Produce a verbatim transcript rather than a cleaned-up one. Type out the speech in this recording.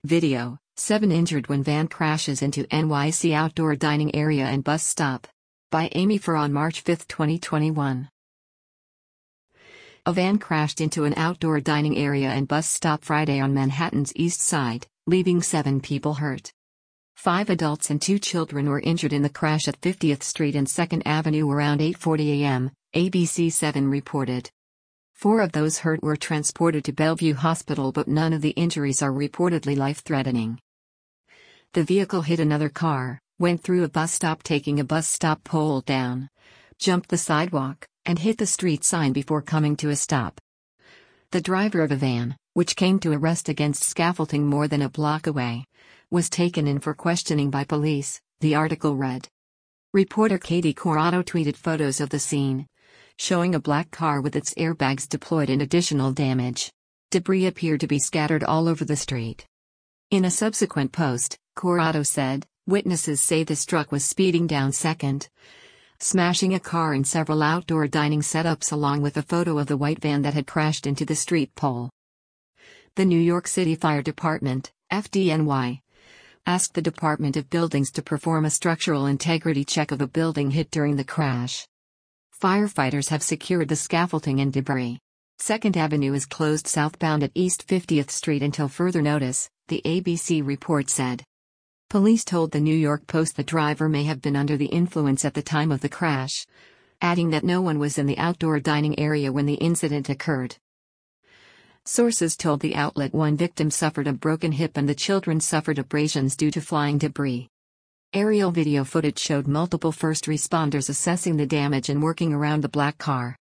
Video: Seven injured when van crashes into N Y C outdoor dining area and bus stop. By Amy Farr on March fifth, twenty twenty-one. A van crashed into an outdoor dining area and bus stop Friday on Manhattan's East Side, leaving seven people hurt. Five adults and two children were injured in the crash at fiftieth Street and second Avenue around eight forty a m, A B C seven reported. Four of those hurt were transported to Bellevue Hospital, but none of the injuries are reportedly life-threatening. The vehicle hit another car, went through a bus stop taking a bus stop pole down, jumped the sidewalk, and hit the street sign before coming to a stop. The driver of a van, which came to a rest against scaffolding more than a block away, was taken in for questioning by police, the article read. Reporter Katie Corrado tweeted photos of the scene, showing a black car with its airbags deployed and additional damage. Debris appeared to be scattered all over the street. In a subsequent post, Corrado said, witnesses say this truck was speeding down second, smashing a car and several outdoor dining setups, along with a photo of the white van that had crashed into the street pole. The New York City Fire Department, F D N Y, asked the Department of Buildings to perform a structural integrity check of a building hit during the crash. Firefighters have secured the scaffolding and debris. second Avenue is closed southbound at East fiftieth Street until further notice, the A B C report said. Police told the New York Post the driver may have been under the influence at the time of the crash, adding that no one was in the outdoor dining area when the incident occurred. Sources told the outlet one victim suffered a broken hip and the children suffered abrasions due to flying debris. Aerial video footage showed multiple first responders assessing the damage and working around the black car.